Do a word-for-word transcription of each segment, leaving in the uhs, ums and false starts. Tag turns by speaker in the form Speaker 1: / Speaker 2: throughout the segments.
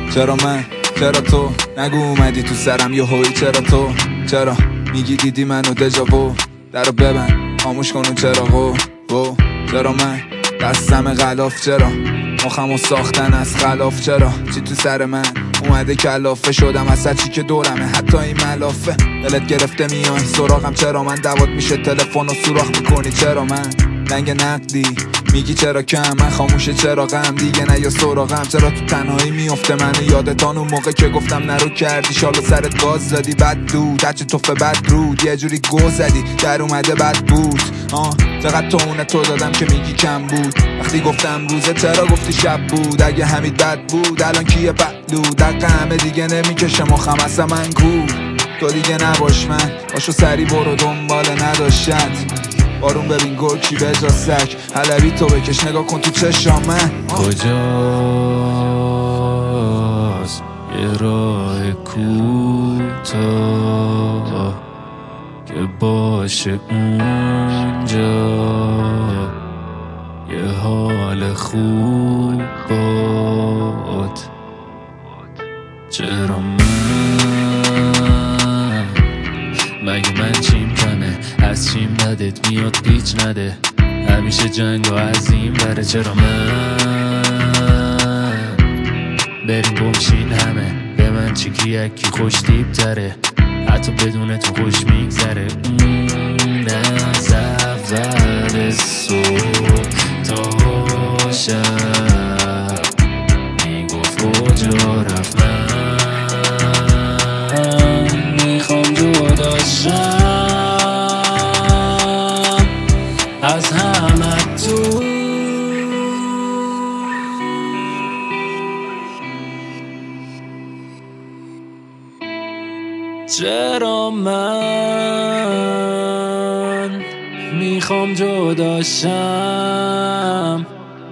Speaker 1: چرا من، چرا تو، نگو اومدی تو سرم یه هوی. چرا تو، چرا میگی دیدی منو دژاوو. درو ببند خاموش کن اون چراغو. و چرا من دستم غلاف، چرا مخمو ساختن از خلاف. چرا چی تو سر من اومده کلافه شدم از هر چی که دورمه، حتی این ملافه. دلت گرفته میای سراغم، چرا من دوات میشه تلفن و سوراخ میکنی. چرا من لنگ نقدی میگی چرا کم، من خاموشه چرا غم دیگه نه یا سراغم. چرا تو تنهایی میفته منو یادتان اون موقع که گفتم نرو کردی شالو سرت گاز زدی. بد دود هرچی توفه بد رود یه جوری گو زدی در اومده بد بود. آه چقدر تو اونه تو دادم که میگی کم بود. وقتی گفتم روزه چرا گفتی شب بود. اگه همین بد بود الان کیه بدلود. دقیقه همه دیگه نمیکشه مخم اصلا من کو. تو دیگه نباش من باشو سری برو دنبال نداشت. بارون ببین گرکی به جا سک حلبی تو بکش نگاه کن تو چشام من.
Speaker 2: کجاست یه راه کوتاه که باشه اونجا یه حال خوب باد. چرا من مگه من چیم کنه از چیم بدت میاد پیچ نده همیشه جنگ و عظیم بره. چرا من بریم گمشین همه به من چی کی یکی خوش دیب تره حتی بدون تو خوش میگذره. اون از اول صبح تا شب میگفت کجا رفت. من میخوام جدا شم از همه تو. چرا من میخوام جدا شم.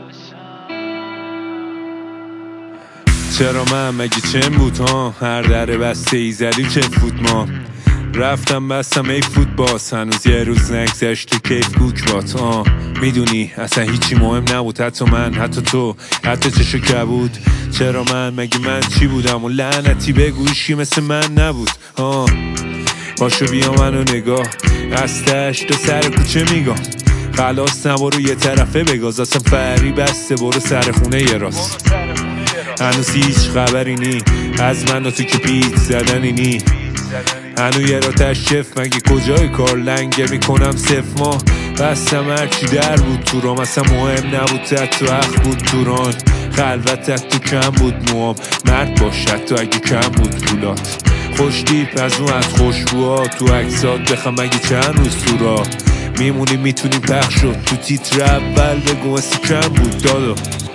Speaker 3: چرا من مگه چه بود ها هر دره بسته ای زدی که فوت ما رفتم بستم ای فوت باز هنوز یه روز نگذشت تو کیف گوک بات. آه میدونی اصلا هیچی مهم نبود حتی من حتی تو حتی چشو کبود. چرا من مگه من چی بودم و لعنتی بگوشی مثل من نبود. آه باشو بیا منو نگاه قصدش تو سر کوچه میگم خلاص نبارو یه طرفه بگاز اصلا فری بسته برو سر خونه یه راست. هنوز هیچ خبری نی از من و تو که پیت زدنی نی هنو یه را تشف مگه کجای کار لنگه میکنم صف ما بستم هرچی در بود تو رام اصلا مهم نبود تک تو حق بود توران خلوت تک تو کم بود موام مرد باشد تو اگه کم بود پولات خوش دیپ از اون از خوشبوها تو عکسات بخم مگه چند روز تو را میمونی میتونی پخش شد تو تیتر اول بگو اصلا کم بود دادا.